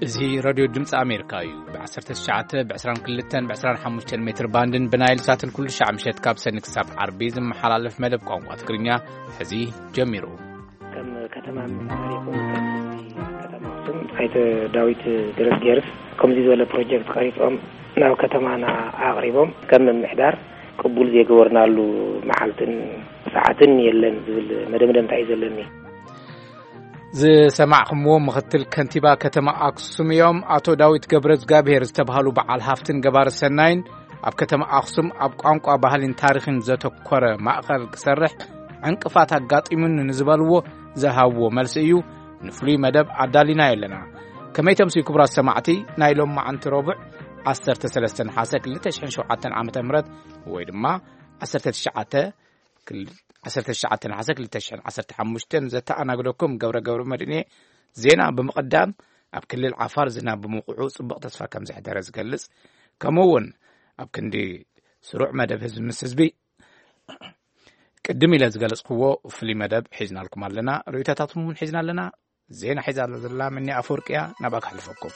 زي راديو دمس أمريكايو بعصرت الشعات بعسران كلتن بعسران حموشتن متر باندن بنايل ساتن كل شعب مشيت كابسن كساب عربي زم حلالف مدب قوم واتكرنيا هذه جميرو كم كتمان عليكم كتمان حيث داويت درس جيرس كم زي ولا بروجكت قريبهم ناو كتمانا أقربهم كم من محدار قبول زي جورنا له محلتن ساعتن يلن مدمدم تعيز لني زي سمعكم مختل كنتيبا كتما أقسم يوم أتو داويت قبرز قابير استبهالو بعال هافتن قبار السنين أب كتما أقسم أب قامقو أبهالين تاريخين زيتو كورة مأخر كسرح عنك فاتح قاطمون نزبالو زهاو ملسئيو نفلي مدب عدالينا يلنا كما يتمسي كبرى السماعتي نايلوم مع انت ربع عصرت سلستن حاسك لتشحن شوعاتن عامة مرد ويدما عصرت الشعاتن حاسك لتشحن عصرت حموشتن زتا أنا أقولكم قورة مدينة زينا بمقدام أب كل العفار زينا بموقعو صبق تصفى كم زحدار زقلس كمون أب كندي سروع مدب هزم مسزبي قدمي لازقلس قوة وفلي مدب حزنا لكم لنا ريتاتاتهم حزنا لنا زين حزال الله مني أفوركيا نباك حلفكم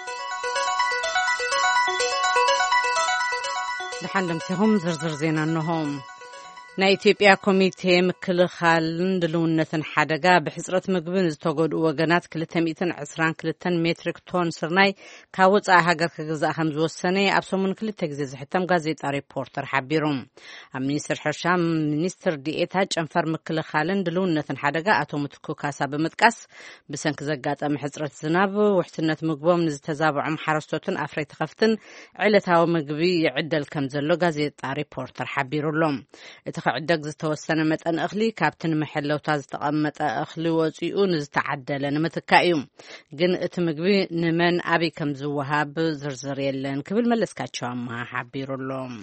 لحندم سهم زرزر زين أنهم نايتيبيا كوميتي مكلخال دلونتن حدقا بحسرت مقبن زتوقود وغنات كلتميتن عسران كلتن مترك تون سرناي كاوز هاجر كغزا خمز وسنه ابسومن كلتغزز حتم غازيطا ريبورتر حبيروم امنيستر حرشام منيستر ديئتا جنفر مكلخالن دلونتن حدقا اتو متكو كاسا بمتقاس بسنك زغاطم حسرت زناب وحتنت مقبوم نزتزابعم حرستوتن افريت خفتن علتاو مقبي يعدل كم زلو غازيطا ريبورتر حبيرولم عدق زتوسنا متن أخلي كابتن محلو تاز تقمت أخلي وزيون زتعدل نمتكايوم جن اتمقبي نمن أبي كم زوهاب زرزر يلن كبل ملس كاتشام ما حبيرولهم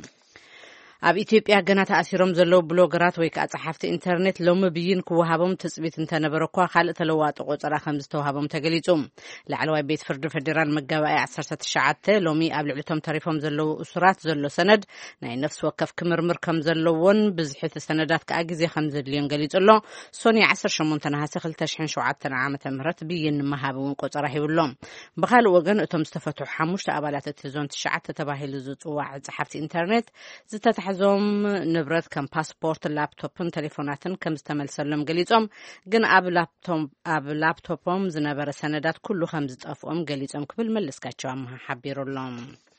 أب إثيوبيا جنات أسيرهم زلوا بلوجرات ويكات صحافة إنترنت لهم بيجين كوهابهم تثبيت انتنا بركوا خالق تلوات وقصرا خمس توهابهم تجليتهم لعلوا بيت فرد فدرال مجاوي عصرت الشعات لومي قبل علتهم تعرفهم زلوا أسرات زلوا سند ناي نفس وقف كمرمر كم زلون بزحة السندات كأجزي خمس اليوم جليت الله سوني عصر شمون تنهاسي خل تشحن شعات عامة مرت بيجين مهابهم قصرا هيولهم بخال وجن اتهم استفتحوا حموش تقبلات التلفزيون الشعات تتباهي لزوت واحد صحافة إنترنت زتت زوم نبرت كم باسبورت لابتوبن تليفوناتن كم استملسلهم قليزهم جن أب لابتوبهم زنبر سندات كله خمسة أفهم قليزهم قبل ملس كاتشوام حبيرولهم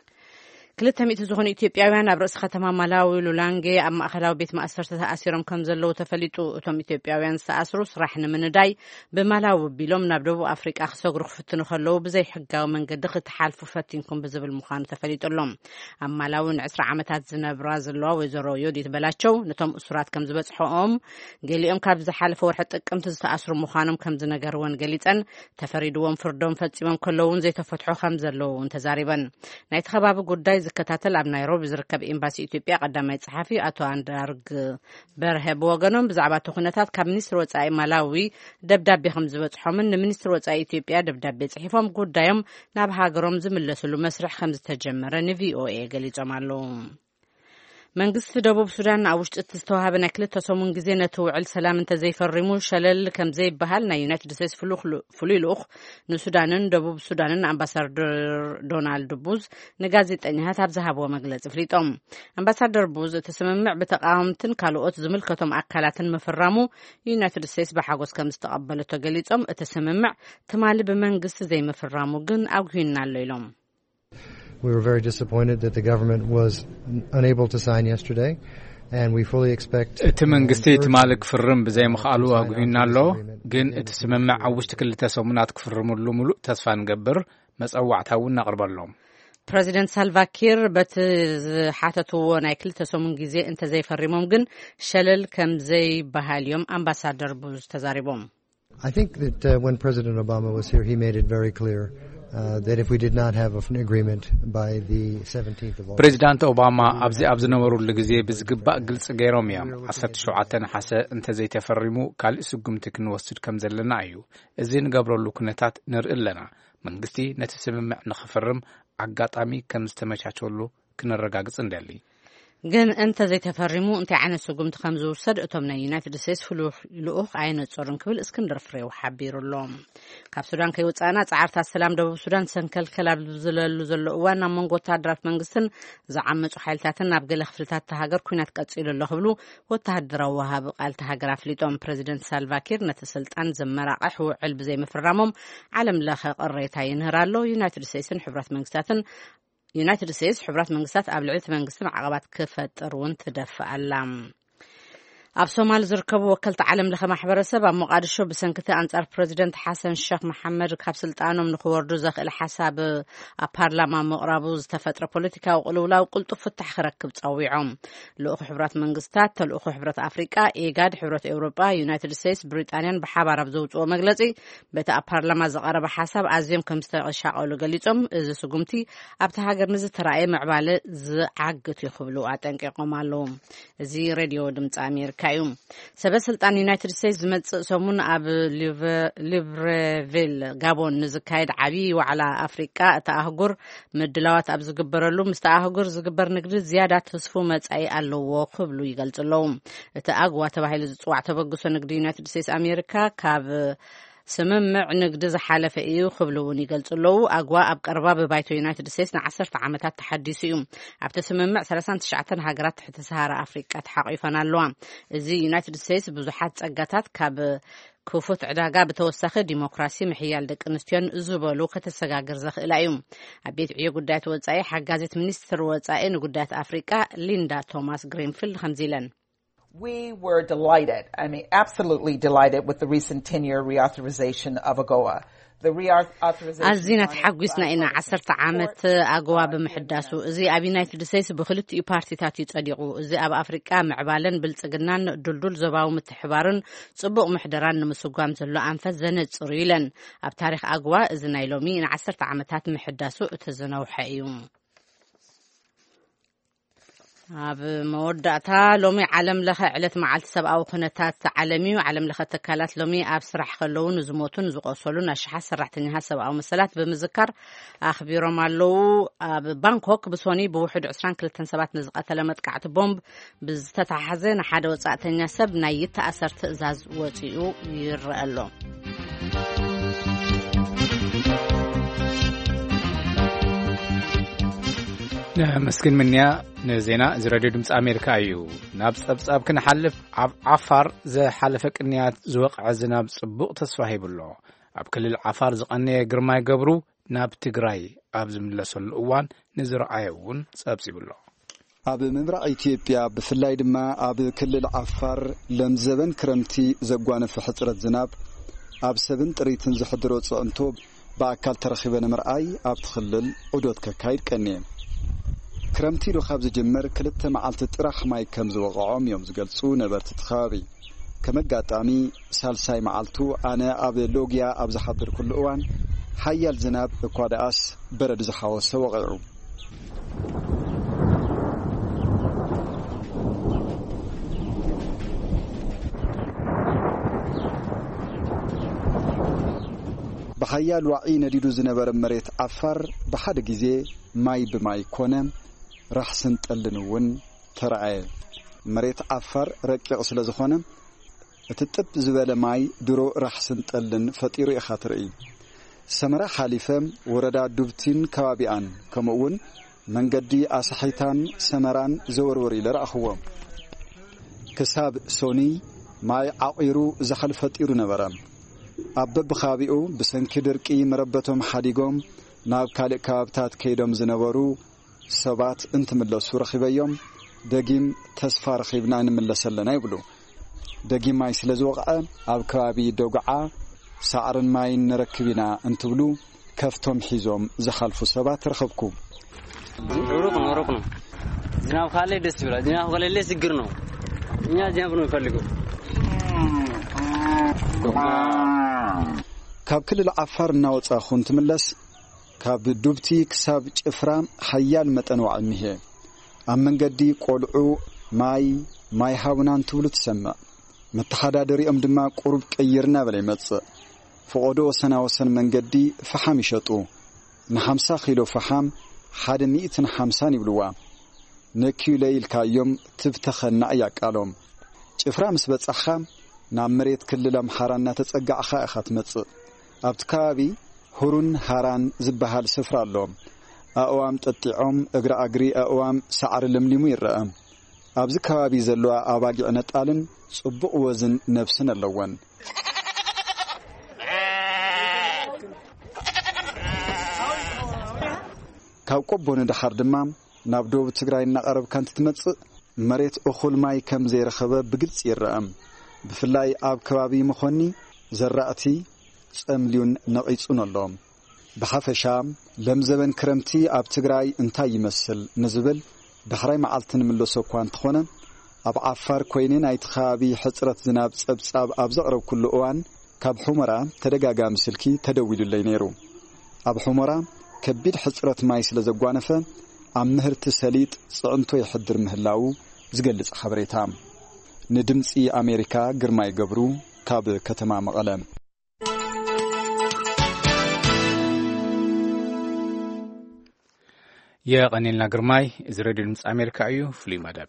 كلتهم يتزوجون إثيوبياويان أبرز ختمها ملاوي لولانجي أما أخلاو بيت مأسرة أسيرهم كم زلوا تفلتوا أتهم إثيوبياويان سأسروا صراحنا من داي بملاو بيلوم نبدو أفريقيا أخسوق رخفتن خلوا بزي حقا ومن قد دخل تحالفوا فتنكم بزب المخان تفلتوا لهم أما لو عسر عمتات زنبراز الله وزرو يودي تبلاتشو نتهم أسرات كم زبط حقهم قالي أم كاب زحالفوا وحتى كم تستأسروا مخانم كم زنقروان قاليتن تفريدوهم فردهم فتسيمهم كلهم زي تفتحوا خمزلوا تزاربا نايت خباب قداي زكتاتل اب نيروبي زركب امباسي اثيوبيا قدامي صحفي اتو اندرغ برهب وغنوم بزعبه تخنتات كمنستر وصاي مالاوي دبدابي خمز بصحوم من منستر وصاي اثيوبيا دبدابي صحيفهم قدايم ناب هاغروم زملسلو مسرح خمز تجمره نفي او اي غليصمالو منقص دبوب السودان عوشت تستوهب نكلت تصومون جزينة وعل سلام انت زي فرمو شلل كم زي بهالنا يونايتد ستيتس فلوخ نسودان دبوب السودان امباسادور دونالد بوز نغازيت انها تابزهاب ومغلص فريطوم امباسادور بوز تسممع بتقامتن كالوت زملكتهم اكلاتن مفرامو يونايتد ستيتس بحاجوس كم استقبلته غليصم تسممع تمال بمنقص زي مفرامو جن اوغينا ليلوم. We were very disappointed that the government was unable to sign yesterday, and we fully expect. تمنقستي تمالك فرم بزي مخالو أقولنا له جن تسمع عوشت كل تسمونات كفرم له ملو تسفى نقبر مسأوع تاونا قرب لهم. President Salva Kiir بت حاتته نايكل تسمون جزء أنت زي فرمهم جن شلل كم زي بهاليوم Ambassador بوز تزاربهم. I think that when President Obama was here, he made it very clear. That if we did not have an agreement by the 17th of August. President Obama أبز نورو لجزء بزقباء قلص جيروميا عصت شعاتنا حسا أنت زي تفرمو قال سقمتك نوصل كم زلنا أيو إزين قبل لكنتات نرقلنا من قستي نتسمع نخفرم عقات عمي كم استمشى شلو كنا الرجاجس ندلي. ግን እንተ ዘይተፈሪሙ እንታይ ዓይነት ስጉምቲ ከም ዝውሰድ እቶም ናይ ዩናይትድ ስቴትስ ፍሉሕ ልኡኽ ኣይነፀሩን ክብል እስክንድር ፍሬው ሓቢሩሎም። ካብ ሱዳን ከይወፃእና ጻዕርታት ሰላም ደቡብ ሱዳን ሰንከልከል ኣብ ዝለሉ ዘሎ እዋን ናብ መንጎ ወተሃደራት መንግስትን ዝዓመፁ ሓይልታትን ናብ ገለ ክፍልታት ሃገር ኩናት ቀፂሉ ኣሎ ክብሉ ወተሃደራዊ ወሃቢ ቃልቲ ሃገር ኣፍሊጦም። ፕሬዚደንት ሳልቫኪር ነቲ ስልጣን ዘመራቕሕ ውዕል ብዘይምፍራሞም ዓለም ለኸ ቅሬታ ይንህር ኣሎ። ዩናይትድ ስቴትስ ሕብራት መንግስታት ኣብ ልዕሊ መንግስትን ዓቀባት ክፈጥር እውን ትደፍእ ኣላ። ኣብ ሶማሊ ዝርከቡ ወከልቲ ዓለም ለኸ ማሕበረሰብ ኣብ ሞቃዲሾ ብሰንኪቲ ኣንጻር ፕሬዚደንት ሓሰን ሼክ መሐመድ ካብ ስልጣኖም ንኽወርዱ ዘኽእል ሓሳብ ኣብ ፓርላማ ምቕራቡ ዝተፈጥረ ፖለቲካዊ ቅልውላው ቅልጡፍ ፍታሕ ክረክብ ፀዊዖም። ልኡኽ ሕብራት መንግስታት፣ ተልእኾ ሕብረት ኣፍሪቃ፣ ኤጋድ፣ ሕብረት ኤውሮጳ፣ ዩናይትድ ስቴትስ፣ ብሪጣንያን ብሓባር ኣብ ዘውፅኦ መግለፂ በቲ ኣብ ፓርላማ ዝቐረበ ሓሳብ ኣዝዮም ከም ዝተሻቀሉ ገሊፆም እዚ ስጉምቲ ኣብቲ ሃገር ንዝተረኣየ ምዕባለ ዝዓግት ይኽብሉ ኣጠንቂቖም ኣለዉ። እዚ ሬድዮ ድምፂ ኣሜሪካ እዩ። ሰበስልጣን ዩናይትድ ስቴትስ ዝመጽእ ሰሙን ኣብ ሊብረቪል ጋቦን ንዝካየድ ዓብዪ ዋዕላ ኣፍሪቃ እቲ ኣህጉር ምድላዋት ኣብ ዝግበረሉ ምስቲ ኣህጉር ዝግበር ንግዲ ዝያዳ ተስፉ መጻኢ ኣለዎ ክብሉ ይገልጽ ኣለዉ። እቲ ኣግዋ ተባሂሉ ዝፅዋዕ ተበግሶ ንግዲ ዩናይትድ ስቴትስ ኣሜሪካ ካብ ስምምዕ ንግዲ ዝሓለፈ እዩ ክብሉ እውን ይገልጹ ኣለዉ። ኣግዋ ኣብ ቀረባ ብባይቶ ዩናይትድ ስቴትስ ን10 ዓመታት ተሓዲሱ እዩ። ኣብቲ ስምምዕ 39 ሃገራት ትሕቲ ሰሃራ ኣፍሪቃ ተሓቂፈን ኣለዋ። እዚ ዩናይትድ ስቴትስ ብዙሓት ጸጋታት ካብ ክፉት ዕዳጋ ብተወሳኺ ዲሞክራሲ፣ ምሕያል ደቂ ኣንስትዮን ዝበሉ ከተሰጋግር ዘኽእላ እዩ። ኣብ ቤት ዕዮ ጉዳያት ወጻኢ ሓጋዚት ሚኒስትር ወጻኢ ንጉዳያት ኣፍሪቃ ሊንዳ ቶማስ ግሪንፊልድ ከምዚ ኢለን We were delighted, absolutely delighted with the recent 10-year reauthorization of AGOA. ኣዝና ተሓጒስና ኢና 10 ዓመት ኣገዋ ብምሕዳሱ። እዚ ኣብ ዩናይትድ ስቴትስ ብክልቲኡ ፓርቲታት ይጸዲቑ። እዚ ኣብ ኣፍሪቃ ምዕባለን ብልጽግናን ድልዱል ዞባዊ ምትሕባርን ጽቡቕ ምሕደራን ንምስጓም ዘሎ ኣንፈት ዘነጽሩ ኢለን። ኣብ ታሪክ ኣገዋ እዚ ናይ ሎሚ ን10 ዓመታት ምሕዳሱ እቲ ዝነውሐ እዩ። ኣብ መወዳእታ ሎሚ ዓለም ለኸ ዕለት መዓልቲ ሰብኣዊ ኩነታት ዓለም እዩ። ዓለም ለኸ ተካላት ሎሚ ኣብ ስራሕ ከለዉ ንዝሞቱን ዝቆሰሉን ኣሽሓት ሰራሕተኛታት ሰብኣዊ መሰላት ብምዝካር ኣኽቢሮም ኣለዉ። ኣብ ባንኮክ ብሶኒ ብውሕድ 22 ሰባት ንዝቐተለ መጥቃዕቲ ቦምብ ብዝተተሓሓዘ ንሓደ ወጻእተኛ ሰብ ናይ ይተኣሰር ትእዛዝ ወፂኡ ይረአ ኣሎ። መስኪን ምንያ ንዜና እዚ ሬድዮ ድምፂ ኣሜሪካ እዩ። ናብ ጸብጻብ ክንሓልፍ ኣብ ዓፋር ዝሓለፈ ቅንያት ዝወቕዐ ዝናብ ጽቡቕ ተስፋ ሂብሎ። ኣብ ክልል ዓፋር ዝቐነየ ግርማይ ገብሩ ናብ ትግራይ ኣብ ዝምለሰሉ እዋን ንዝረኣየ እውን ጸብጺብሎ። ኣብ ምብራቕ ኢትዮጵያ ብፍላይ ድማ ኣብ ክልል ዓፋር ለምዘበን ክረምቲ ዘጓነፈ ሕጽረት ዝናብ ኣብ ሰብን ጥሪትን ዝሕድሮ ጽዕንቶ ብኣካል ተረኺበ ንምርኣይ ኣብቲ ክልል ዑዶት ከካይድ ቀንየ። ክረምቲ ዶ ካብ ዝጅመር 2 መዓልቲ ጥራሕ ማይ ከም ዝወቕዖም እዮም ዝገልጹ ነበርቲ ከባቢ። ከመጋጣሚ ሳልሳይ መዓልቱ ኣነ ኣብ ሎግያ ኣብ ዝሓድር ኩሉ እዋን ሓያል ዝናብ እኳ ደኣስ በረድ ዝሓወሰ ወቂዑ። ብሓያል ዋዒ ነዲዱ ዝነበረ መሬት ዓፋር ብሓደ ግዜ ማይ ብማይ ኮነ። ራሕስን ጠልን እውን ተረኣየ። መሬት ዓፋር ረቂቕ ስለ ዝኾነ እቲ ጥብ ዝበለ ማይ ድሮ ራሕስን ጠልን ፈጢሩ ኢኻ ትርኢ። ሰመራ ሓሊፈ ወረዳ ዱብቲን ከባቢኣን ከምኡውን መንገዲ ኣሳሒታን ሰመራን ዘወርወር ኢለ ረኣኽዎ። ክሳብ ሶኒ ማይ ዓቂሩ ዛሕል ፈጢሩ ነበረ። ኣብ በብኸባቢኡ ብሰንኪ ድርቂ መረበቶም ሓዲጎም ናብ ካልእ ከባብታት ከይዶም ዝነበሩ ሰባት እንትምለሱ ረኺበዮም ደጊም ተስፋ ረኺብና ንምለሰለና ይብሉ። ደጊም ማይ ስለ ዝወቕዐ ኣብ ከባቢ ደጉዓ ሳዕርን ማይን ንረክብ ኢና እንትብሉ ከፍቶም ሒዞም ዝሓልፉ ሰባት ረኸብኩ። ሩቅ ነው ዝናብ ካለ ደስ ይላል። ዝናብ ከሌለ ችግር ነው። እኛ ዝናብ ነው እንፈልገው። ካብ ክልል ዓፋር እናወጻኹ እንትምለስ ካብ ዱብቲ ክሳብ ጭፍራ ሓያል መጠን ዋዕ እኒሄ። ኣብ መንገዲ ቆልዑ ማይ ሃውናን ትብሉ ትሰምዕ። መተሓዳደሪኦም ድማ ቁሩብ ቀይርና በለ ይመጽእ። ፍቆዶ ወሰና ወሰን መንገዲ ፈሓም ይሸጡ። ን50 ኪሎ ፈሓም 150 ይብልዋ። نكيليل كايوم تبتخنا يقالوم ጭፍራ ምስ በጻኻ ናብ መሬት ክልል አምሓራና ተጸጋዕኻ ኢኻ ትመጽእ ኣብቲ ከባቢ ሁሩን ሃራን ዝበሃል ስፍራ ኣሎ ኣእዋም ጠጢዖም እግራ እግሪ ኣእዋም ሳዕሪ ለምሊሙ ይረአ ኣብዚ ከባቢ ዘለዋ ኣባጊዕ ነጣልን ጽቡቕ ወዝን ነፍስን ኣለወን ካብ ቆቦን ድሓር ድማ ናብ ደቡብ ትግራይ እናቐረብ ካንት ትመጽእ መሬት እኹል ማይ ከም ዘይረኸበ ብግልጽ ይረአ ብፍላይ ኣብ ከባቢ መኾኒ ዘራእቲ ጸምሊውን ነቂጹን ኣሎ ብሓፈሻ ለምዘበን ክረምቲ ኣብ ትግራይ እንታይ ይመስል ንዝብል ድሕራይ መዓልትን ምለሶ እኳ እንተኾነ ኣብ ዓፋር ኮይነ ናይቲ ከባቢ ሕጽረት ዝናብ ጸብጻብ ኣብ ዘቕረብ ኩሉ እዋን ካብ ሑመራ ተደጋጋሚ ስልኪ ተደዊሉለይ ነይሩ ኣብ ሑመራ ከቢድ ሕጽረት ማይ ስለ ዘጓነፈ ኣብ ምህርቲ ሰሊጥ ጽዕንቶ ይሕድር ምህላው ዝገልጽ ሓበሬታ ንድምጺ ኣሜሪካ ግርማይ ገብሩ ካብ ከተማ መቐለ የቀኒልና ግርማይ እዚ ሬድዮ ድምጽ ኣሜሪካ እዩ ፍሉይ መደብ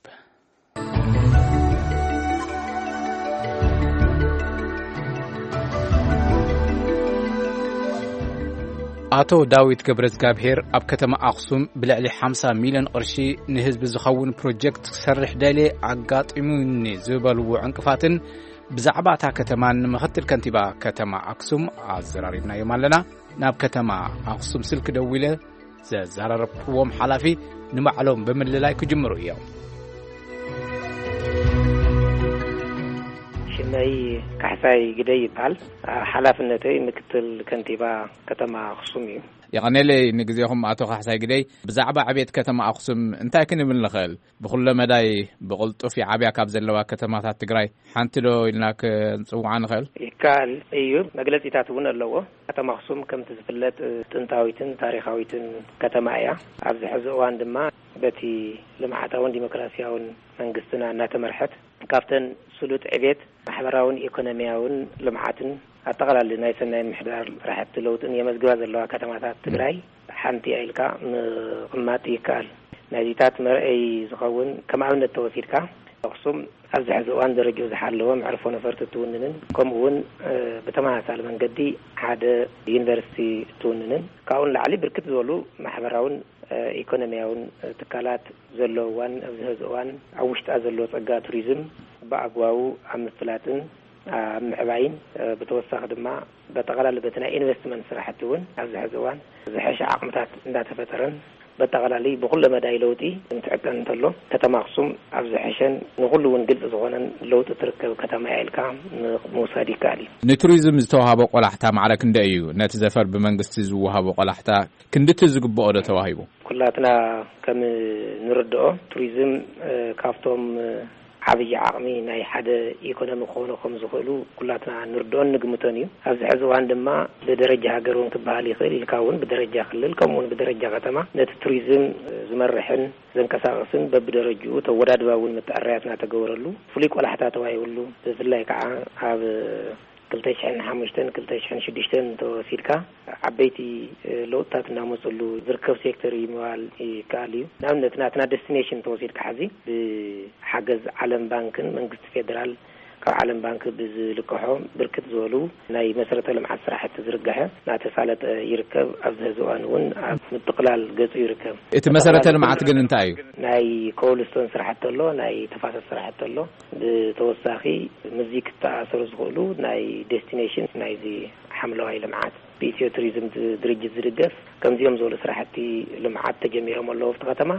አቶ ዳዊት ገብረዝጋብሔር ኣብ ከተማ አክሱም ብልዕሊ 50 ሚሊዮን ቅርሺ ንህዝብ ዝኸውን ፕሮጀክት ክሰርሕ ደሌ ኣጋጢሙኒ ዝበልዎ ዕንቅፋትን ብዛዕባ እታ ከተማን ምክትል ከንቲባ ከተማ አክሱም ኣዘራሪብናዮም ኣለና ናብ ከተማ አክሱም ስልክ ደውለ ዘዛረርብዎም ሓላፊ ንባዕሎም ብምልላይ ክጅምሩ እዮም ሽመይ ካሕሳይ ግደይ ይባል ሓላፍነተይ ምክትል ከንቲባ ከተማ አክሱም እዩ يقنلي نجزيهم أتو خاصة جدي بزعبة عبيد كتما أقسم أنت كن من الخيل بكل مداي بقولت في عبيا كابزلوا كتما تجري حنتلو إنك نسوي عن خيل قال أيوب مجلس يتعتون اللوا كتما أقسم كم تزفلت تنتاويتن تاريخاويتن كتمايا عبد حزوان دما بتي لما عتاون ديمقراطياون منجستنا ناتمرحت كافتن سلوت عبيد محبراون إقتصاديون لمعاتن أتقل لنا يسنى محدار راح تلوتن يمزجواز الله كتمات تجري حنتي إلكا قماتي كال ناديتات مرئي زخون كما عملنا التوفير كا أقسم أزح زوان درجة زحلهم عرفونا فرت توننن كم هون بتمام سال من قدي هذا يونيفرسيتي توننن كون لعلي بركت زولو محبراون إقتصاديون تكالات زلوان زوان عوشت أزلو تجا توريزم بأقواو عم فلاتن معبعين بتوسخ دما بتغلل بتنا إنفستمنت صراحتون أزح زوان زحش عقمتات ذات فترة بتغللي بكل مداي لوتي نتعب أن تلو كتماخصم أزحشن نقول ونقل زوانا لو تتركب كتما الكام موسادي كالي نتوريزم زتوهابو قلحتا معرك ندايو نتزفر بمنجست زوهابو قلحتا كندت زقبو أودا تواهيبو كلاتنا كم نردو توريزم كافتوم عبي عقمي ناي حدا إيكونومي خونه خمس خلو كلاتنا نردون نجمتانيو هذا حزو عندما بدرجة هجرون كبالي خير الكون بدرجة خلل كمون بدرجة قتما نت توريزم زمرحن زنكساقسن بدرجة توراد باون متعرياتنا تجورلو فليك ولا حتى توايولو بزلاي كع هذا كلتشحن حمشتن كلتشحن شديشتن توسيلكا عبيتي لوطات ناموسلو زركب سيكتوري موال كاليو نعم نتنا ديستنيشن توسيلكا حزي بحجز عالم بانكن منجست فيدرال كعالم بانك بزلكحهم بركت زولو ناي مسرة لمعة صراحة تزرقها لا تسالت يركب أفزه زوانون متقلال قصو يركب إت مسرة لمعة تقل انتايو ناي كولستون صراحة الله ناي تفاصيل صراحة الله بتوساخي مزيك تأثر زغلو ناي ديستنيشن ناي زي حملوا هاي لمعات بيسيو توريزم درجة زرقف كم زيهم زول صراحتي لمعات تجميعهم الله في تقتما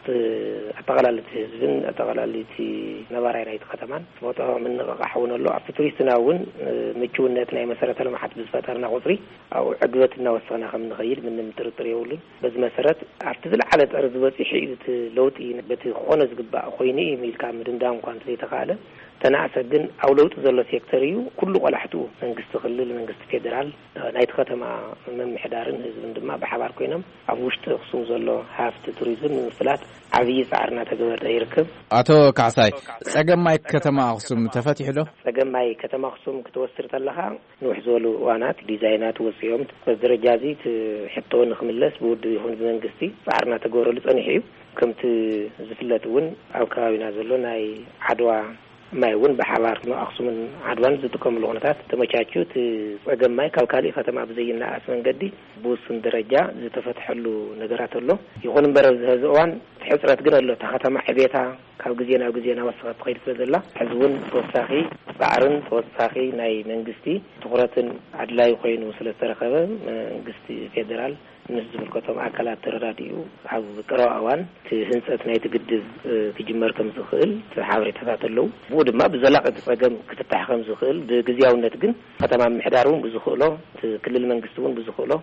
أتغلال تهزبن أتغلال تي نباري رايت قتمان فوتها من قحون الله في توريستنا ون متشونتنا مسألة لمعات بزفترنا غصري أو عدوتنا وصلنا خم نغير من مترطر يولن بز مسألة أرتزل على أرض وسيحي لوتي بتخونز قبا خويني ميل كامل دام كانت لي تقالة تناسجن أو لو تزل سيكتريو كله قلحتو من قست خلل من قست فيدرال نايت ከተማ መምሕዳርን ህዝብን ድማ ብሓባር ኮይኖም ኣብ ውሽጢ ኣክሱም ዘሎ ሃፍቲ ቱሪዝም ንምፍላጥ ዓብይ ጻዕርና ተገበረ ይርከብ። አቶ ካሳይ ጸገማይ ከተማ ኣክሱም ተፈቲሑ ዶ? ጸገማይ ከተማ ኣክሱም ክትወስድ ተለኻ ንውሕ ዝበሉ ዋናት ዲዛይናት ወጽዮም በደረጃዚ ሕቶ ንኽምለስ ብውድ ይኹን ብመንግስቲ ጻዕርና ተገበረሉ ጸኒሕ እዩ። ከምቲ ዝፍለጥ እውን ኣብ ከባቢና ዘሎ ናይ ዓድዋ ማይ እውን ብሓባር ኣክሱምን ዓድዋን ዝጥቀምሉ ኩነታት ተመቻቹት ጸገማይ ካብ ካልእ ከተማ ብዘይናኣስ መንገዲ ብውስን ደረጃ ዝተፈትሐሉ ነገራት ኣሎ። ይኹን እምበር ኣብዚ ሕዚ እዋን ሕፅረት ግን ኣሎ። እታ ከተማ ዕቤታ ካብ ግዜ ናብ ግዜ እናወሰኸት ትኸይድ ስለ ዘላ ሕዚ እውን ተወሳኺ ጻዕርን ተወሳኺ ናይ መንግስቲ ትኹረትን ኣድላይ ኮይኑ ስለ ዝተረኸበ መንግስቲ ፌደራል ምስ ዝምልከቶም ኣካላት ተረዳዲኡ ኣብ ቀረባ እዋን እቲ ህንፀት ናይቲ ግድብ ክጅመር ከም ዝኽእል ሓበሬታታት ኣለዉ። ብኡ ድማ ብዘላቒ ፀገም ክትፍታሕ ከም ዝኽእል ብግዝያውነት ግን ከተማ ምሕዳር እውን ብዝኽእሎ ክልል መንግስቲ እውን ብዝኽእሎ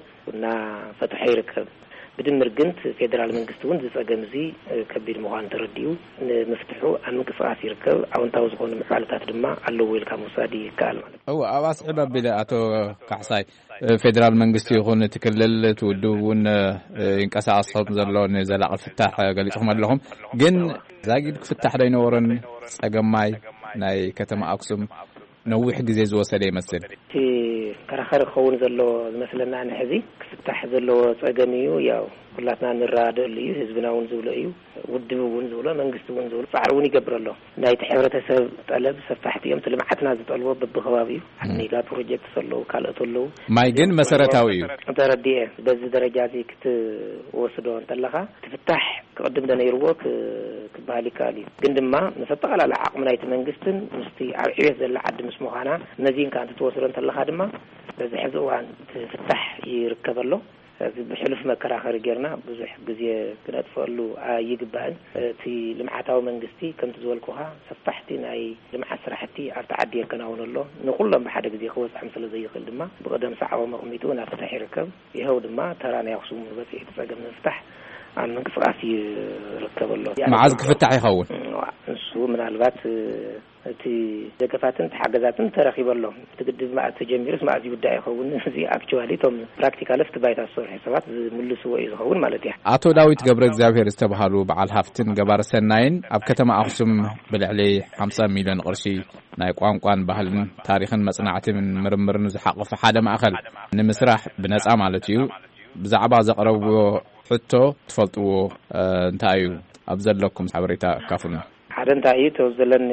እናፈትሐ ይርከብ። ብድምር ግን ፌደራል መንግስቲ እውን ዝፀገም እዚ ከቢድ ምዃኑ ተረዲኡ ንምፍትሑ ኣብ ምንቅስቃስ ይርከብ። ኣዎንታዊ ዝኾኑ ምዕባለታት ድማ ኣለዎ ኢልካ ምውሳድ ይከኣል ማለት እዩ። ኣብ ኣስዒብ ኣቢለ ኣቶ ካሕሳይ ፌደራል መንግስቲ ይኹን እቲ ክልል ትውድብ እውን ይንቀሳቐስ ከም ዘሎ ንዘላቒ ፍታሕ ገሊፅኩም ኣለኹም። ግን ዛጊድ ክፍታሕ ዶ ይነበሮን ጸገማይ ናይ ከተማ ኣክሱም ነዊሕ ግዜ ዝወሰደ ይመስል? እቲ ከራኸሪ ክኸውን ዘሎ ዝመስለና ንሕዚ ክፍታሕ ዘለዎ ጸገም እዩ። ያው ኩላትና ንራዳእሉ እዩ። ህዝብና እውን ዝብሎ እዩ፣ ውድብ እውን ዝብሎ፣ መንግስቲ እውን ዝብሎ ጻዕሪ እውን ይገብር ኣሎ። ናይቲ ሕብረተሰብ ጠለብ ሰፋሕቲ እዮም። ልምዓትና ዝጠልቦ በብኸባቢኡ ሜጋ ፕሮጀክት ኣለዉ፣ ካልኦት ኣለዉ። ማይ ግን መሰረታዊ እዩ ተረዲኤ በዚ ደረጃ እዚ ክትወስዶ እንተለኻ ትፍታሕ ክቅድም ደነይርዎ ክበሃል ይከኣል እዩ። ግን ድማ ንፈጠቓላለ ዓቕሚ ናይቲ መንግስትን ምስቲ ኣብ ዕቤት ዘላ ዓዲ ምስ ምዃና ነዚን ካን ትወስዶ እንተለኻ ድማ በዚ ሕዚ እዋን ትፍታሕ ይርከብ ኣሎ። ብሕሉፍ መከራኸሪ ጌርና ብዙሕ ግዜ ክነጥፈሉ ኣይግባእን። እቲ ልምዓታዊ መንግስቲ ከምቲ ዝበልኩኻ ሰፋሕቲ ናይ ልምዓት ስራሕቲ ኣብቲ ዓዲ የከናውን ኣሎ። ንኩሎም ብሓደ ግዜ ክወፅሖም ስለ ዘይኽእል ድማ ብቅደም ሰዓቦም ኣቕሚጡ እናፍታሕ ይርከብ። ይኸው ድማ ተራ ናይ ኣክሱም በፂሕ ተፀገም ንምፍታሕ ኣብ ምንቅስቃስ ይርከብ ኣሎ። መዓዝ ክፍታሕ ይኸውን? እሱ ምናልባት እቲ ደገፋትን ተሓገዛትን ተረኺበሎ እቲ ግድብ ማዕዝ ተጀሚሩስ ማዕዝ ይውዳእ ይኸውን። እዚ ኣክቹዋሊ ቶም ፕራክቲካል ፍትባይታ ዝሰርሑ ሰባት ዝምልስዎ እዩ ዝኸውን ማለት እዩ። ኣቶ ዳዊት ገብረ እግዚአብሔር ዝተባሃሉ በዓል ሃፍትን ገባር ሰናይን ኣብ ከተማ ኣክሱም ብልዕሊ 50 ሚልዮን ቅርሺ ናይ ቋንቋን ባህልን ታሪኽን መጽናዕትን ምርምርን ዝሓቆፈ ሓደ ማእኸል ንምስራሕ ብነጻ ማለት እዩ ብዛዕባ ዘቕረብዎ ሕቶ ትፈልጥዎ እንታይ እዩ? ኣብ ዘለኩም ሓበሬታ ካፍሉና። ሓደ እንታይ እዩ ተወዘለኒ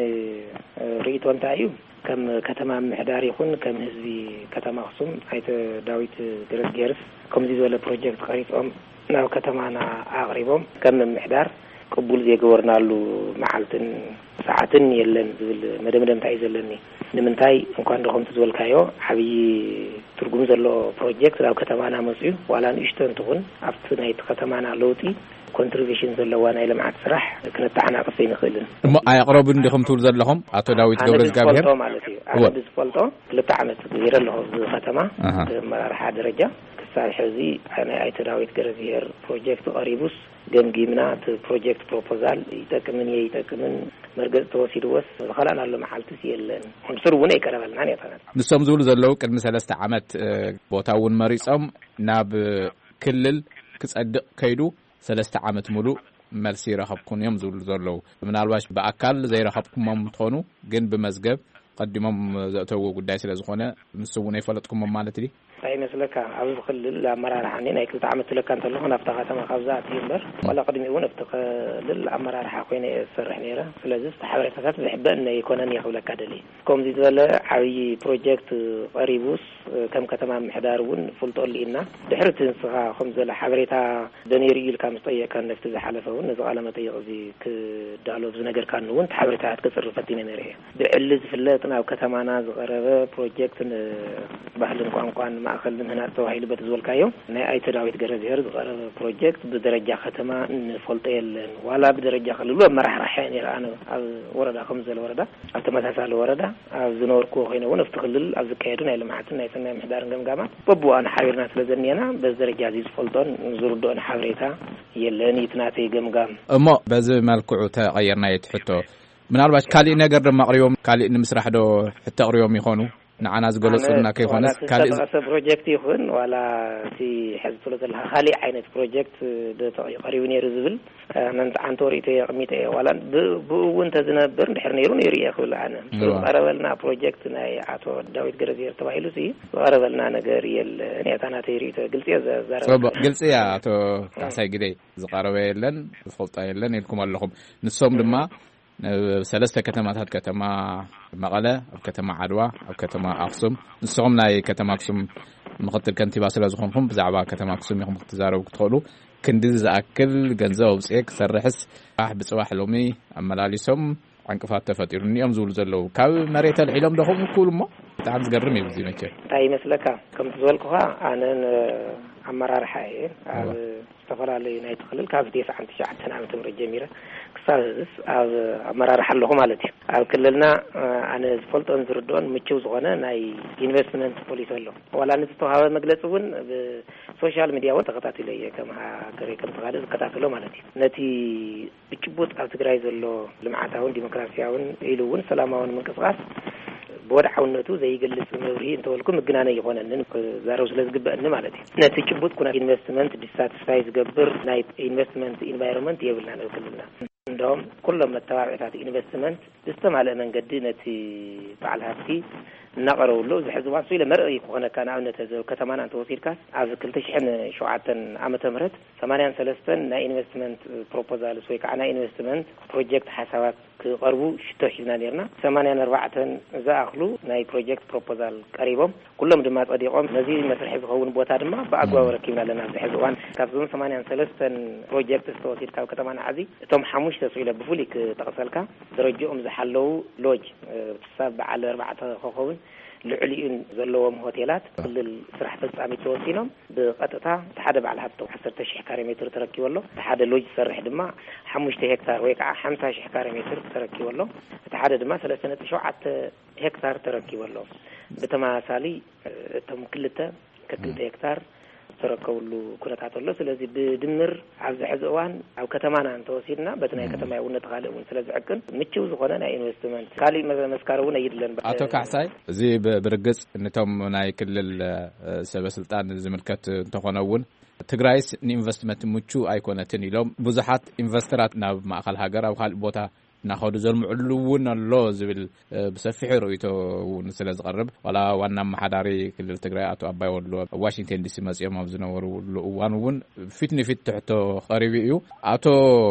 ርእይቶ እንታይ እዩ? ከም ከተማ ምሕዳር ይኹን ከም ህዝቢ ከተማ ኣክሱም ኣይተ ዳዊት ገረዝጌርስ ከምዚ ዝበለ ፕሮጀክት ቀሪጾም ናብ ከተማና ኣቕሪቦም ከም ምሕዳር ቅቡል ዘይገበርናሉ መዓልትን ሰዓትን የለን ዝብል መደምደምታ እዩ ዘለኒ። ንምንታይ እንኳን ደኸም ትዝበልካዮ ዓብይ ትርጉም ዘሎ ፕሮጀክት ናብ ከተማና መፅዩ ዋላ ንእሽቶ እንትኹን ኣብቲ ናይቲ ከተማና ለውጢ ኮንትሪቢሽን ዘለዋ ናይ ልምዓት ስራሕ ክነተዓናቅፍ ይንኽእልን እሞ ኣየቕረቡን ዲኹም ትብል ዘለኹም ኣቶ ዳዊት ገብረ እግዚአብሔር ማለት እዩ። ኣነ ብዝፈልጦ 2 ዓመት ገይረ ኣለኹ ከተማ መራርሓ ደረጃ ክሳብ ሕዚ ናይ ኣይተ ዳዊት ገረዝጌር ፕሮጀክት ቀሪቡስ ገምጊምና እቲ ፕሮጀክት ፕሮፖዛል ይጠቅምን ይጠቅምን መርገጽ ተወሲድዎስ ዝኸላናሎ መዓልትስ የለን ንስሩ እውን ኣይቀረበልና ነታና ንሶም ዝብሉ ዘለዉ ቅድሚ 3 ዓመት ቦታ እውን መሪጾም ናብ ክልል ክጸድቕ ከይዱ 3 ዓመት ሙሉእ መልሲ ረኸብኩም እዮም ዝብሉ ዘለዉ። ምናልባሽ ብኣካል ዘይረኸብኩሞም ትኾኑ ግን ብመዝገብ ቀዲሞም ዘእተውዎ ጉዳይ ስለ ዝኾነ ንሱ እውን ኣይፈለጥኩሞም ማለት እዩ። እንታይ መስለካ ኣብዚ ክልል ኣመራርሓኒ ናይ 2 ዓመት ትለካ እንተለኹ ናብታ ከተማ ካብዛ ኣትዩ እምበር ዋላ ቅድሚ እውን ኣብቲ ክልል ኣመራርሓ ኮይነ ዝሰርሕ ነይረ። ስለዚ ሓበሬታታት ዝሕበአኒ ኣይኮነን ይኽብለካ ደሊ ከምዚ ዝበለ ዓብዪ ፕሮጀክት ቀሪቡስ ከም ከተማ ምሕዳር እውን ፍልጦሉ ኢና ድሕሪ እቲ ንስኻ ከምዘለ ሓበሬታ ደነይሩ ኢልካ ምስ ጠየቅካ ነፍቲ ዝሓለፈ እውን ነዚ ቃለ መጠይቕ እዚ ክዳሎ ዝነገርካ እውን ሓበሬታታት ክፅርፈት ኢና ነይረ ብዕሊ ዝፍለጥ ናብ ከተማና ዝቐረበ ፕሮጀክት ባህልን ቋንቋን ማእኸል ምህናፅ ተባሂሉ በቲ ዝበልካዮ ናይ ኣይተ ዳዊት ገረዝጌር ዝቐረበ ፕሮጀክት ብደረጃ ከተማ እንፈልጦ የለን ዋላ ብደረጃ ክልል መራሕራሕ ነይረ ኣነ ኣብ ወረዳ ከምዘለ ወረዳ ኣብ ተመሳሳሊ ወረዳ ኣብ ዝነበርኩ ኮይነ እውን ኣብቲ ክልል ኣብ ዝካየዱ ናይ ልምዓትን ናይ ሰናይ ምሕዳርን ገምጋማት በብዋን ሓቢርና ስለ ዘኒአና በዚ ደረጃ እዚ ዝፈልጦን ዝርድኦን ሓበሬታ የለን ይትናተይ ገምጋም እሞ በዚ መልክዑ ተቐየርና የትሕቶ ምናልባሽ ካልእ ነገር ድማ ኣቕሪቦም ካልእ ንምስራሕ ዶ ሕቶ ኣቕሪቦም ይኾኑ ንዓና ዝገለጹና ከይኾነስ ካልእ ፕሮጀክት ይኹን ዋላ እቲ ሕዝብ ዘለካ ካልእ ዓይነት ፕሮጀክት ቀሪቡ ነይሩ ዝብል ኣንተ ሪእቶ የቕሚጠ ዋላ ብእውን ተዝነብር እንድሕር ነይሩ ነይሩ ክብል ኣነ ቀረበልና ፕሮጀክት ናይ ኣቶ ዳዊት ገረዝየር ተባሂሉ ቀረበልና ነገር የለን እያታና ተሪእቶ ግልጽ እያ ኣቶ ካሕሳይ ግደይ ዝቀረበ የለን ዝፈልጦ የለን ኢልኩም ኣለኹም ንሶም ድማ ሰለስተ ከተማታት ከተማ መቐለ ኣብ ከተማ ዓድዋ ኣብ ከተማ ኣክሱም ንስኹም ናይ ከተማ ኣክሱም ምክትል ከንቲባ ስለ ዝኾንኩም ብዛዕባ ከተማ ኣክሱም ኢኹም ክትዛረቡ ክትኽእሉ ክንዲ ዝኣክል ገንዘብ ኣውፅኤ ክሰርሕስ ብፅባሕ ሎሚ ኣመላሊሶም ዕንቅፋት ተፈጢሩ እኒኦም ዝብሉ ዘለዉ ካብ መሬት ኣልዒሎም ደኹም ክብሉ እሞ ብጣዕሚ ዝገርም እዩ እዚ መቸ እንታይ ይመስለካ ከምቲ ዝበልኩ ኣነን ኣመራርሓ እየ ኣብ ዝተፈላለዩ ናይ ትኽልል ካብ 99 ዓመተ ምህረት ጀሚረ ክሳብ ህዝስ ኣብ ኣመራርሓ ኣለኹ ማለት እዩ ኣብ ክልልና ኣነ ዝፈልጦን ዝርድኦን ምችው ዝኾነ ናይ ኢንቨስትመንት ፖሊሲ ኣሎ ዋላ ነቲ ዝተዋሃበ መግለፂ እውን ብሶሻል ሚድያ እውን ተኸታቲለ እየ ከም ተኻልእ ዝከታተሎ ማለት እዩ ነቲ ብጭቡጥ ኣብ ትግራይ ዘሎ ልምዓታውን ዲሞክራሲያውን ኢሉ እውን ሰላማውን ምንቅስቃስ ብወድዓውነቱ ዘይገልጽ መብርሂ እንተወልኩ ምግናነ ይኾነንን ዛረው ስለ ዝግበአኒ ማለት እዩ ነቲ ጭቡጥ ኩነት ኢንቨስትመንት ዲሳቲስፋይ ዝገብር ናይ ኢንቨስትመንት ኢንቫይሮንመንት የብልና ነው ክልልና እንደውም ኩሎም መተባብዕታት ኢንቨስትመንት ብዝተማልአ መንገዲ ነቲ በዓል ሃፍቲ እናቀረብሉ ዝሕዚ ዋንሱ ኢለ መርአይ ክኾነካ ንኣብነት ከተማና እንተወሲድካስ ኣብ 2007 ዓመተ ምህረት 83 ናይ ኢንቨስትመንት ፕሮፖዛልስ ወይ ከዓ ናይ ኢንቨስትመንት ፕሮጀክት ሓሳባት ክቐርቡ ሽቶ ሒዝና ነርና 84 ዝኣኽሉ ናይ ፕሮጀክት ፕሮፖዛል ቀሪቦም ኩሎም ድማ ጸዲቆም ነዚ መስርሕ ዝኸውን ቦታ ድማ ብኣግባብ ረኪብና ኣለና ዝሕዚ እዋን ካብዞም 83 ፕሮጀክት ዝተወሲድካ ኣብ ከተማና ዓዚ እቶም 5 ስኢለ ብፍሉይ ክጠቕሰልካ ደረጃኦም ዝሓለዉ ሎጅ ሳብ በዓል 4 ኮኸብን ልዕሊኡን ዘለዎም ሆቴላት ክልል ስራሕ ፈጻሚ ተወሲኖም ብቐጥታ ሓደ በዓል ሃብቶ 10000 ካሬ ሜትር ተረኪበሎ ሓደ ሎጅ ዝሰርሕ ድማ 5 ሄክታር ወይ ከዓ 50000 ካሬ ሜትር ተረኪበሎ ሓደ ድማ 3.7 ሄክታር ተረኪበሎ ብተመሳሳሊ እቶም ክልተ ሄክታር ተረከብሉ ኩነታት ኣሎ ስለዚ ብድምር ኣብ ዝሕዚ እዋን ኣብ ከተማና እንተወሲድና በቲ ናይ ከተማ ውነት ካልእ እውን ስለ ዝዕቅን ምችው ዝኾነ ናይ ኢንቨስትመንት ካልእ መስካር እውን ኣይድለን ኣቶ ካሕሳይ እዚ ብርግጽ ነቶም ናይ ክልል ሰበስልጣን ዝምልከት እንተኾነ እውን ትግራይስ ንኢንቨስትመንት ምችው ኣይኮነትን ኢሎም ብዙሓት ኢንቨስተራት ናብ ማእኸል ሃገር ኣብ ካልእ ቦታ ናኸዱ ዘልምዕሉ እውን ኣሎ ዝብል ብሰፊሕ ርእይቶ እውን ስለ ዝቐርብ ዋላ ዋና መሓዳሪ ክልል ትግራይ ኣቶ ኣባይ ወሎ ዋሽንግተን ዲሲ መጽኦም ኣብ ዝነበሩሉ እዋን እውን ፊት ንፊት ትሕቶ ቀሪቡ እዩ ኣቶ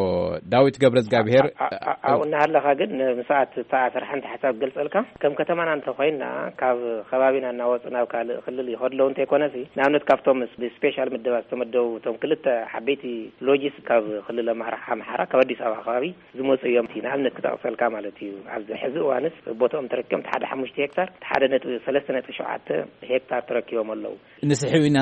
ዳዊት ገብረዝጋብሔር ኣብኡ እናሃለኻ ግን ምሳዓት ተኣሰርሐ እንተ ሓሳብ ገልጸልካ ከም ከተማና እንተኾይና ካብ ከባቢና እናወፅና ኣብ ካልእ ክልል ይኸድለው እንተይኮነሲ ንኣብነት ካብቶም ብስፔሻል ምድባ ዝተመደቡ እቶም ክልተ ዓበይቲ ሎጂስ ካብ ክልል ኣምሓራ ካብ ኣዲስ ኣበባ ከባቢ ዝመፁ እዮም ክትጠቕሰልካ ማለት እዩ ኣብዚ ሕዚ እዋንስ ቦታኦም ተረኪቦም ሓደ 5 ሄክታር ሓደ 3.7 ሄክታር ተረኪቦም ኣለዉ ንስሕብና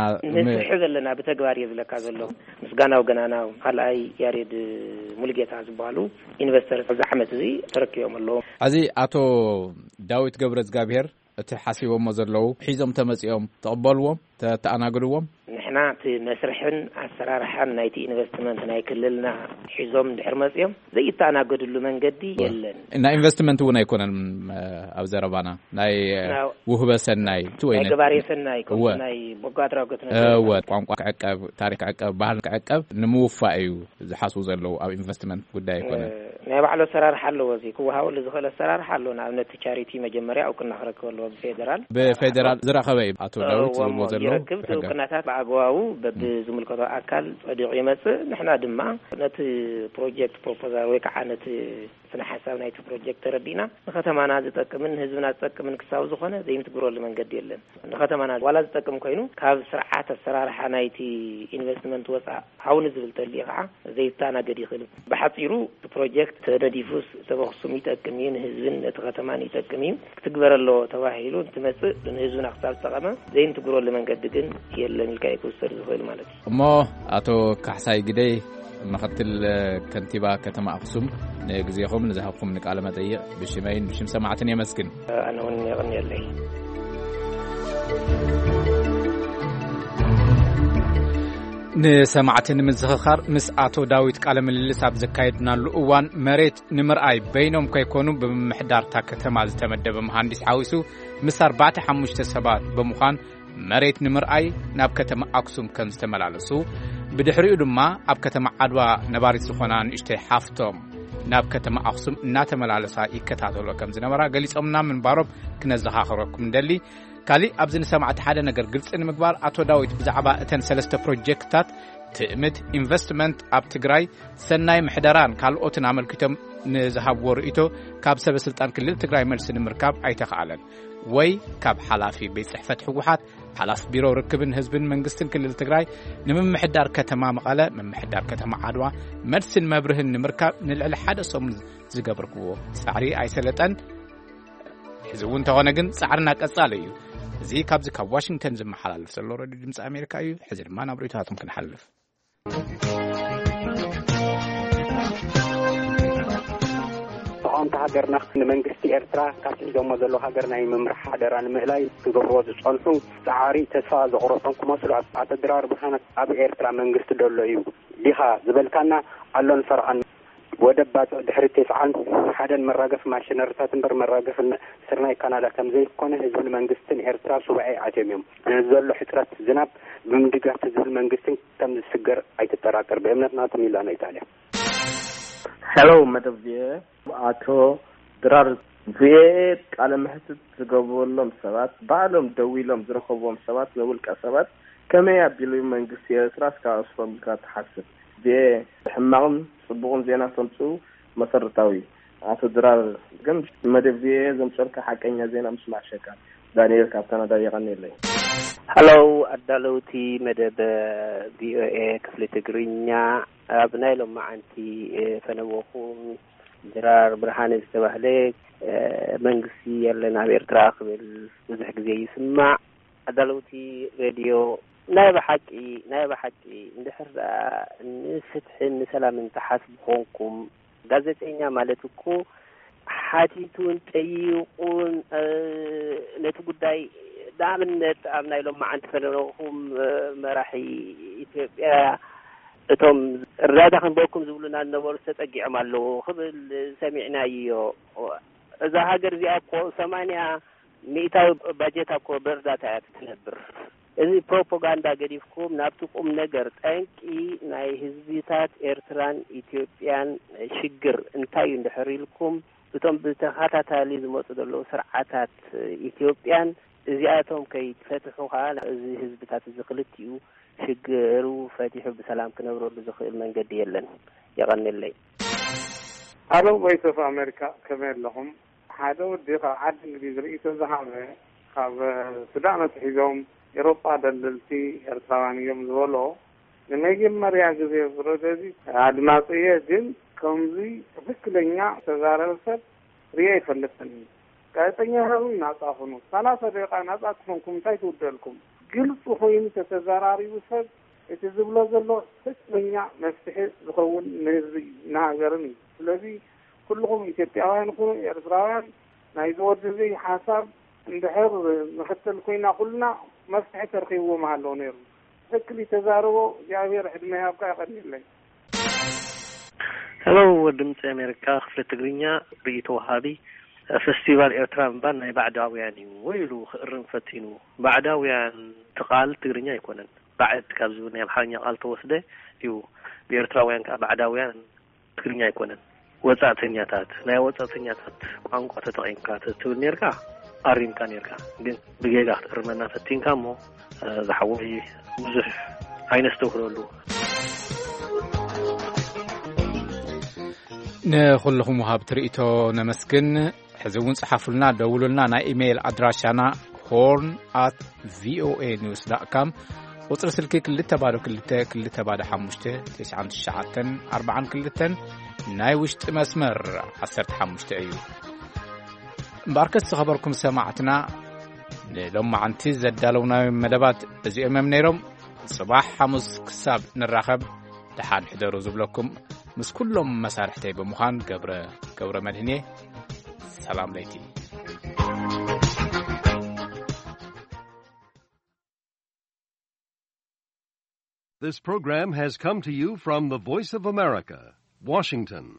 ዘለና ብተግባር የዝለካ ዘሎ ምስጋናው ገናናው ካልኣይ ያሬድ ሙልጌታ ዝበሃሉ ኢንቨስተር ኣብዚ ዓመት እዚ ተረኪቦም ኣለዉ እዚ ኣቶ ዳዊት ገብረዝጋብሔር እቲ ሓሲቦሞ ዘለዉ ሒዞም ተመጽኦም ተቐበልዎም ተኣናግድዎም ንሕና እቲ መስርሕን ኣሰራርሓን ናይቲ ኢንቨስትመንት ናይ ክልልና ሒዞም ድሕር መጽኦም ዘይተኣናገድሉ መንገዲ የለን ናይ ኢንቨስትመንት እውን ኣይኮነን ኣብ ዘረባና ናይ ውህበ ሰናይ ወይ ናይ ገባሪ ሰናይ ከም ናይ በጎ ኣድራጎት ቋንቋ ክዕቀብ ታሪክ ክዕቀብ ባህል ክዕቀብ ንምውፋእ እዩ ዝሓስቡ ዘለዉ ኣብ ኢንቨስትመንት ጉዳይ ኣይኮነን ናይ ባዕሉ ኣሰራርሓ ኣለዎ እዚ ክወሃበሉ ዝኽእል ኣሰራርሓ ኣሎ ንኣብነት ቻሪቲ መጀመርያ እውቅና ክረክብ ኣለዎ ብፌደራል ዝረኸበ እዩ ኣቶ ዳዊት ዝብልዎ ዘለዉ እውቅናታት በኣግባቡ በብዝምልከቶ ኣካል ጸዲቑ ይመጽእ ንሕና ድማ ነቲ ፕሮጀክት ፕሮፖዛል ወይ ከዓ ነቲ ስነ ሓሳብ ናይቲ ፕሮጀክት ተረዲና ንከተማና ዝጠቅምን ህዝብና ዝጠቅምን ክሳብ ዝኾነ ዘይምትግረሉ መንገዲ የለን ንከተማና ዋላ ዝጠቅም ኮይኑ ካብ ስርዓት ኣሰራርሓ ናይቲ ኢንቨስትመንት ወፃእ ሃውን ዝብል ተልዩ ከዓ ዘይተኣናገድ ይኽእል ብሓፂሩ ፕሮጀክት ተነዲፉስ ተበኽሱም ይጠቅም እዩ ንህዝብን ነቲ ከተማን ይጠቅም እዩ ክትግበረሎ ተባሂሉ እንትመጽእ ንህዝብና ክሳብ ዝጠቐመ ዘይምትግረሉ መንገዲ ግን የለን ኢልካ ይክውሰድ ዝኽእል ማለት እዩ እሞ ኣቶ ካሕሳይ ግደይ ምክትል ከንቲባ ከተማ ኣክሱም ንግዚኹም ንዝሃብኩም ንቃለ መጠይቕ ብሽመይን ብሽም ሰማዕትን የመስግን ኣነ እውን የቕኒየለይ ንሰማዕትን ምዝኽኻር ምስ አቶ ዳዊት ቃለ ምልልስ ኣብ ዘካየድናሉ እዋን መሬት ንምርኣይ በይኖም ከይኮኑ ብምሕዳርታ ከተማ ዝተመደበ መሃንዲስ ዓዊሱ ምስ 45 ሰባት በምዃን መሬት ንምርኣይ ናብ ከተማ ኣክሱም ከም ዝተመላለሱ ብድሕሪኡ ድማ ኣብ ከተማ ዓድዋ ነባሪት ዝኾና ንእሽተይ ሓፍቶም ናብ ከተማ ኣክሱም እናተመላለሳ ይከታተሉ ከም ዝነበራ ገሊጾምና ምንባሮም ክነዘኻኽረኩም እንደሊ ካሊ ኣብዚ ንሰማዕቲ ሓደ ነገር ግልጽ ንምግባር አቶ ዳዊት ብዛዕባ እተን ሰለስተ ፕሮጀክትታት ትእምት ኢንቨስትመንት ኣብ ትግራይ ሰናይ ምሕደራን ካልኦትን ኣመልኪቶም ንዝሃብዎ ርእይቶ ካብ ሰበ ስልጣን ክልል ትግራይ መልሲ ንምርካብ ኣይተኸኣለን ወይ ካብ ሓላፊ ቤት ጽሕፈት ሕወሓት ሓላፊ ቢሮ ርክብን ህዝብን መንግስትን ክልል ትግራይ ንምምሕዳር ከተማ መቐለ ምምሕዳር ከተማ ዓድዋ መልስን መብርህን ንምርካብ ንልዕሊ ሓደ ሰሙን ዝገበርክዎ ጻዕሪ ኣይሰለጠን ሕዝውን ተኾነ ግን ጻዕርና ቀጻሊ እዩ እዚ ካብዚ ካብ ዋሽንግተን ዝመሓላለፍ ዘሎ ሬድዮ ድምፂ ኣሜሪካ እዩ ሕዚ ድማ ናብ ርእይቶታቶም ክንሓልፍ ተቆምታ ሃገርና ንመንግስቲ ኤርትራ ካብቲ ሒዞሞ ዘሎ ሃገርና ምምራሕ ሓደራ ንምእላይ ዝገብርዎ ዝጸንሑ ጻዕሪ ተስፋ ዘቑረፆም ክመስሉ ኣተድራር ብሓነት ኣብ ኤርትራ መንግስቲ ደሎ እዩ ዲኻ ዝበልካና ኣሎን ፈርዓን ወደባት ድሕሪ ተስዓን ሓደን መራገፍ ማሽነሪታት እምበር መራገፍ ስርናይ ካናዳ ከም ዘይኮነ ህዝቢ መንግስትን ኤርትራ ሱባኤ ኣትዮም ንዘሎ ሕፅረት ዝናብ ብምድጋፍ ህዝቢ መንግስትን ከም ዝስገር ኣይተጠራጠር በእምነትና ተሚላና ኢጣልያ ሄሎ መደብየ አቶ ድራር ቪኤት ቃለ መሕትት ዝገበሎም ሰባት ባዕሎም ደዊሎም ዝረከብዎም ሰባት ዘውልቀ ሰባት ከመይ ኣቢሉ መንግስቲ ኤርትራ እስካስፎም ካትሓስብ ሕማቅን ጽቡቕን ዜና ተምፁ መሰረታዊ አቶ ድራር ግን መደብየ ዘምጨርካ ሓቀኛ ዜና ምስማዕ ሸካ ዳንኤል ካብ ካናዳ ይቀኒለይ ሄሎ አዳለውቲ መደብ ቪኦኤ ክፍለ ትግርኛ ኣብ ናይሎም ማዓንቲ ፈነወኹም ድራር ብርሃነ ዝተባህለ መንግስቲ ያለና ኣብ ኤርትራ ክብል ብዙሕ ግዜ ይስማዕ አዳለውቲ ሬድዮ ናይ በሓቂ እንድሕር ንፍትሕን ንሰላምን ተሓስብ ኮንኩም ጋዜጠኛ ማለት እኮ ሓቲቱን ጠይቁን ነቲ ጉዳይ ዳምነት ኣብ ናይሎም ማዓንቲ ፈነወኹም መራሒ ኢትዮጵያ እቶም እርዳታ ክንበኩም ዝብሉና ነበሩ ተጠጊዖም ኣለዉ ክብል ሰሚዕና እዩ እዛ ሃገር እዚኣ እኮ 80% ባጀታ እኮ በእርዳታ እያ ትነብር እዚ ፕሮፓጋንዳ ገዲፍኩም ናብቲ ቁም ነገር ጠንቂ ናይ ህዝቢታት ኤርትራን ኢትዮጵያን ሽግር እንታይ እንድሕር ኢልኩም እቶም ብተኸታታሊ ዝመፁ ዘለዉ ስርዓታት ኢትዮጵያን እዚኣቶም ከይትፈትሑ ከዓ እዚ ህዝቢታት እዚ ክልቲኡ ሽግሩ ፈቲሑ ብሰላም ክነብረሉ ዝኽእል መንገዲ የለን ይቐኒለይ አሎ ቮይስ ኦፍ አሜሪካ ከመይ ኣለኹም ሓደ ወዲ ካብ ዓዲ እንግሊዝ ርእይቶ ዝሃበ ካብ ሱዳን ኣትሒዞም ኤሮጳ ደልልቲ ኤርትራውያን እዮም ዝበሎ ንመጀመርያ ግዜ ፍረደዚ አድማጽየ ግን ከምዚ ትክክለኛ ተዛረበ ሰብ ርያ ይፈልጥን ጋዜጠኛ ሆኑ ናጻፉኑ 30 ደቂቃ ናጻፍኩም እንታይ ትውደልኩም ግልጽ ኮይኑ ተዘራሪቡ ሰብ እቲ ዝብሎ ዘሎ ትክክለኛ መፍትሒ ዝኸውን ንህዝቢ ንሃገርን ስለዚ ኩልኩም ኢትዮጵያውያን ኮኑ ኤርትራውያን ናይ ዝወድዚ ሓሳብ እንድሕር ንኽተል ኮይና ኩልና መፍትሒ ተርኺብዎ ማሃለው ነይሩ ትክክል ተዛረቦ እግዚአብሔር ዕድመ ያብቃ ይቀኒለይ ሄሎ ድምፂ አሜሪካ ክፍለ ትግርኛ ርእይቶ ወሃቢ ፌስቲቫል ኤርትራ ምባል ናይ ባዕዳውያን እዩ ወይሉ ክእርን ፈቲኑ ባዕዳውያን ተቃል ትግርኛ ይኮነን ባዕድ ካብ ዝብል ናይ አምሓርኛ ቃል ተወስደ እዩ ብኤርትራውያን ከዓ ባዕዳውያን ትግርኛ ይኮነን ወጻእተኛታት ናይ ወጻእተኛታት ቋንቋ ተጠቂምካ ትብል ነርካ አሪምካ ነርካ ግን ብጌጋ ክትርመና ፈቲንካ ሞ ዝሓወይ ብዙሕ ኣይነስተውክለሉ ንኹልኹም ወሃብ ትርኢቶ ነመስግን ሕዚ እውን ጽሓፉልና ደውሉልና ናይ ኢሜይል ኣድራሻና horn@voanews.com ቁጽሪ ስልኪ 222 ናይ ውሽጢ መስመር 15 እዩ እምበርከት ዝኸበርኩም ሰማዕትና ሎም ማዓንቲ ዘዳለውናዊ መደባት እዚኦም ነይሮም ጽባሕ ሐሙስ ክሳብ ንራኸብ ደሓን ሕደሩ ዝብለኩም ምስ ኩሎም መሳርሕተይ ብምዃን ገብረ መድህኔ ሰላም ለይቲ This program has come to you from the Voice of America, Washington.